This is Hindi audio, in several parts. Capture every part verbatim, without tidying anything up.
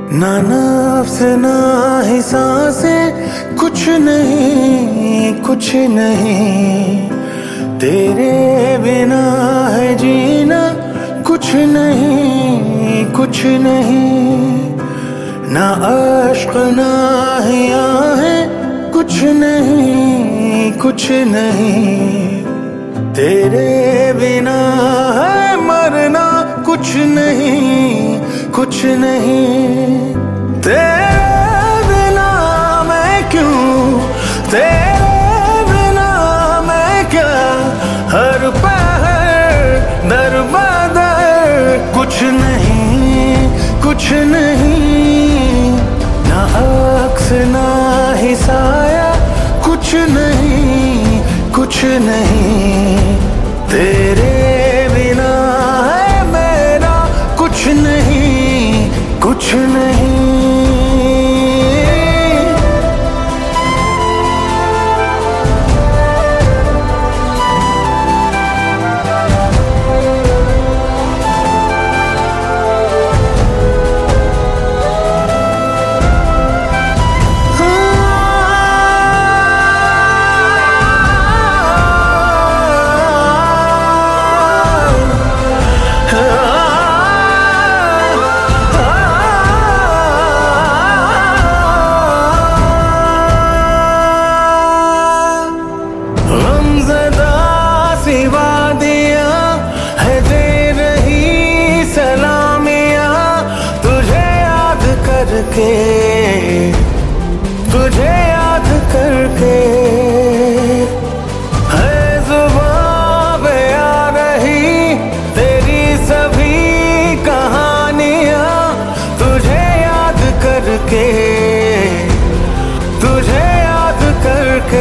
ना नफ्स ना ही सांसें, कुछ नहीं कुछ नहीं। तेरे बिना है जीना, कुछ नहीं कुछ नहीं। ना अश्क ना ही आहें, कुछ नहीं कुछ नहीं। तेरे बिना है मरना, कुछ नहीं कुछ नहीं। तेरे बिना मैं क्यों, तेरे बिना मैं क्या, हर पहर दर बदर। कुछ नहीं कुछ नहीं। ना अक्स ना ही साया, कुछ नहीं कुछ नहीं। तेरे बिना है मेरा कुछ नहीं कुछ नहीं। करके तुझे याद करके है जुबां पे आ रही तेरी सभी कहानियां। तुझे याद करके तुझे याद करके।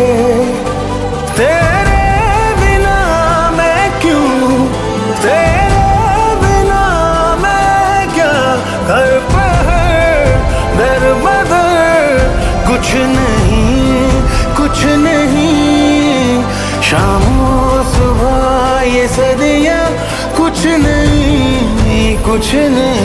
तेरे बिना मैं क्यों, तेरे बिना मैं क्या, घर दर बदर। कुछ नहीं कुछ नहीं। शामों सुबह ये सदियां, कुछ नहीं कुछ नहीं।